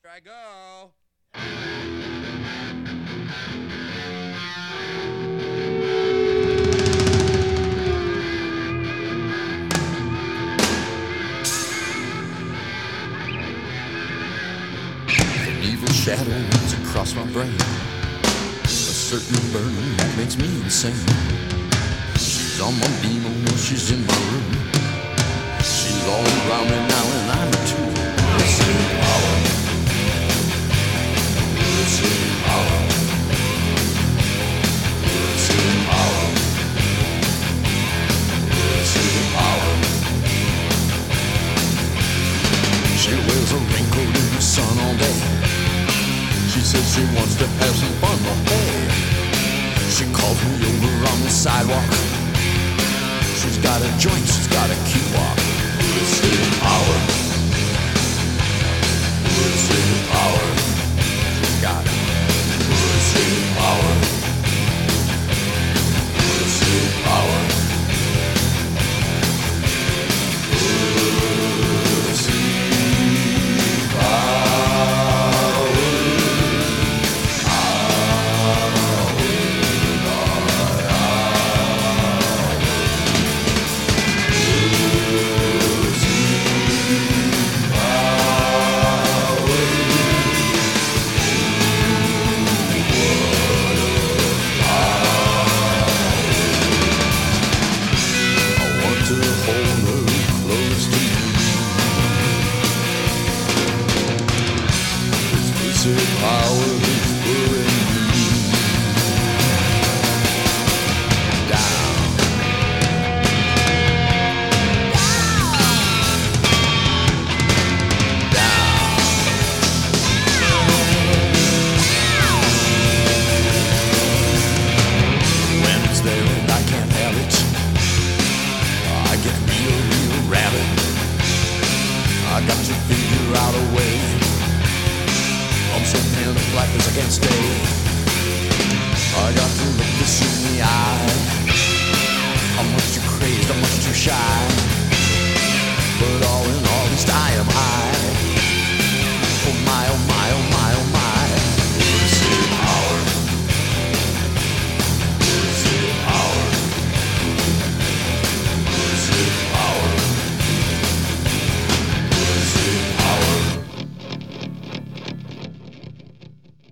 Here I go. An evil shadow runs across my brain, a certain burning that makes me insane. She's on my beam, oh, she's in my room. She's all around me now and I'm a tool. City power. City power. City power. City power. She wears a raincoat in the sun all day. She says she wants to have some fun, but hey, she calls me over on the sidewalk. She's got a joint, she's got a key walk. City power. City power. She's got it. City power. City power. I got to figure out a way. I'm so panicked like this I can't stay. I got to look this in the eye. I'm much too crazed, I'm much too shy. But all in all, at least I am high.